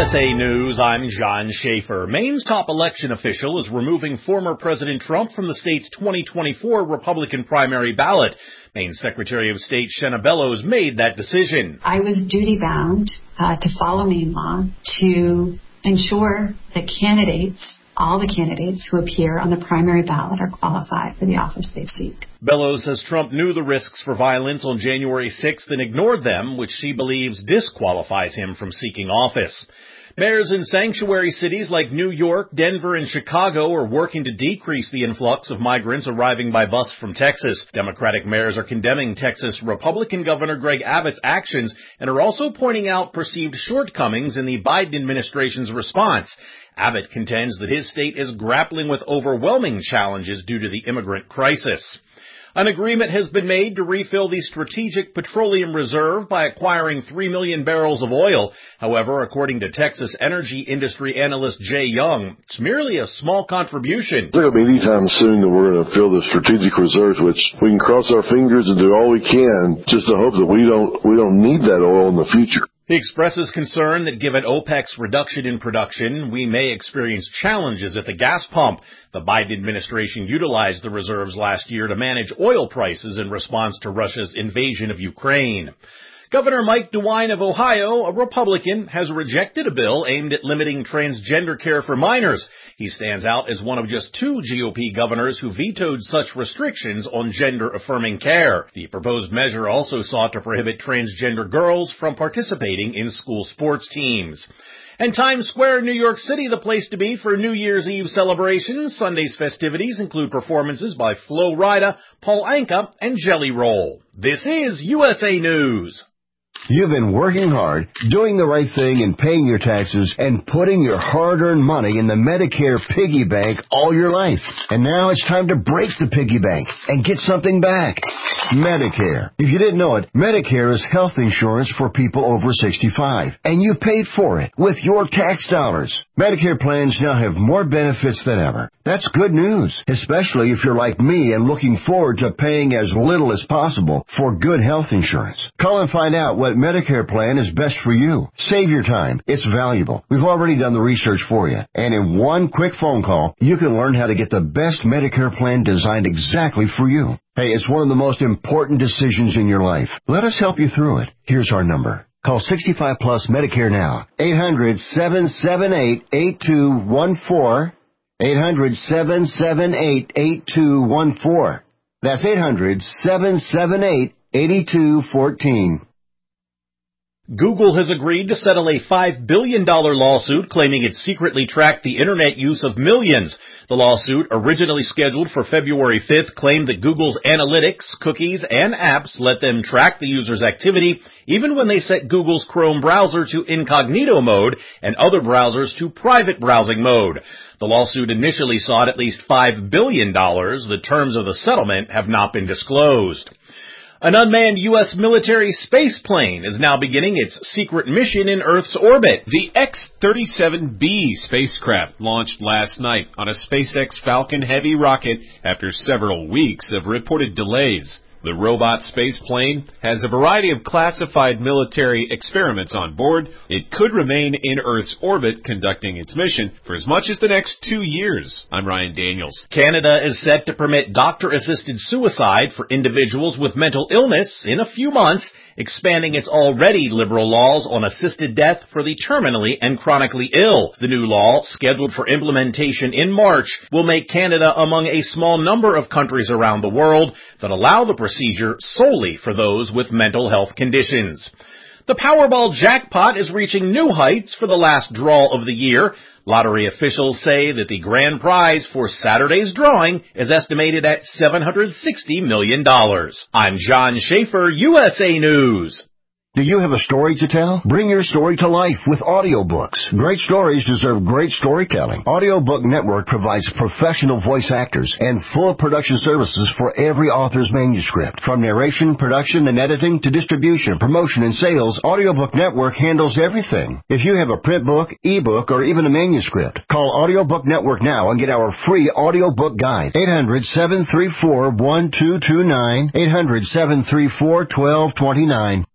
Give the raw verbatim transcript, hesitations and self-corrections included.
S A News, I'm John Schaefer. Maine's top election official is removing former President Trump from the state's twenty twenty-four Republican primary ballot. Maine Secretary of State Shenna Bellows made that decision. I was duty-bound uh, to follow Maine law to ensure that candidates, all the candidates who appear on the primary ballot are qualified for the office they seek. Bellows says Trump knew the risks for violence on January sixth and ignored them, which she believes disqualifies him from seeking office. Mayors in sanctuary cities like New York, Denver, and Chicago are working to decrease the influx of migrants arriving by bus from Texas. Democratic mayors are condemning Texas Republican Governor Greg Abbott's actions and are also pointing out perceived shortcomings in the Biden administration's response. Abbott contends that his state is grappling with overwhelming challenges due to the immigrant crisis. An agreement has been made to refill the Strategic Petroleum Reserve by acquiring three million barrels of oil. However, according to Texas energy industry analyst Jay Young, it's merely a small contribution. It's not going to be any time soon that we're going to fill the strategic reserves, which we can cross our fingers and do all we can just to hope that we don't we don't need that oil in the future. He expresses concern that given OPEC's reduction in production, we may experience challenges at the gas pump. The Biden administration utilized the reserves last year to manage oil prices in response to Russia's invasion of Ukraine. Governor Mike DeWine of Ohio, a Republican, has rejected a bill aimed at limiting transgender care for minors. He stands out as one of just two G O P governors who vetoed such restrictions on gender-affirming care. The proposed measure also sought to prohibit transgender girls from participating in school sports teams. And Times Square, New York City, the place to be for New Year's Eve celebrations. Sunday's festivities include performances by Flo Rida, Paul Anka, and Jelly Roll. This is U S A News. You've been working hard, doing the right thing and paying your taxes and putting your hard-earned money in the Medicare piggy bank all your life. And now it's time to break the piggy bank and get something back. Medicare. If you didn't know it, Medicare is health insurance for people over sixty-five. And you paid for it with your tax dollars. Medicare plans now have more benefits than ever. That's good news, especially if you're like me and looking forward to paying as little as possible for good health insurance. Call and find out what Medicare plan is best for you. Save your time. It's valuable. We've already done the research for you. And in one quick phone call, you can learn how to get the best Medicare plan designed exactly for you. Hey, it's one of the most important decisions in your life. Let us help you through it. Here's our number. Call sixty-five plus Medicare now. eight hundred, seven seven eight, eight two one four. eight hundred, seven seven eight, eight two one four. That's eight hundred, seven seven eight, eight two one four. Google has agreed to settle a five billion dollars lawsuit claiming it secretly tracked the internet use of millions. The lawsuit, originally scheduled for February fifth, claimed that Google's analytics, cookies, and apps let them track the user's activity even when they set Google's Chrome browser to incognito mode and other browsers to private browsing mode. The lawsuit initially sought at least five billion dollars. The terms of the settlement have not been disclosed. An unmanned U S military space plane is now beginning its secret mission in Earth's orbit. The X thirty-seven B spacecraft launched last night on a SpaceX Falcon Heavy rocket after several weeks of reported delays. The robot space plane has a variety of classified military experiments on board. It could remain in Earth's orbit conducting its mission for as much as the next two years. I'm Ryan Daniels. Canada is set to permit doctor-assisted suicide for individuals with mental illness in a few months, expanding its already liberal laws on assisted death for the terminally and chronically ill. The new law, scheduled for implementation in March, will make Canada among a small number of countries around the world that allow the procedure solely for those with mental health conditions. The Powerball jackpot is reaching new heights for the last draw of the year. Lottery officials say that the grand prize for Saturday's drawing is estimated at seven hundred sixty million dollars. I'm John Schaefer, U S A News. Do you have a story to tell? Bring your story to life with audiobooks. Great stories deserve great storytelling. Audiobook Network provides professional voice actors and full production services for every author's manuscript. From narration, production, and editing to distribution, promotion, and sales, Audiobook Network handles everything. If you have a print book, ebook, or even a manuscript, call Audiobook Network now and get our free audiobook guide. eight hundred, seven three four, one two two nine, eight hundred, seven three four, one two two nine.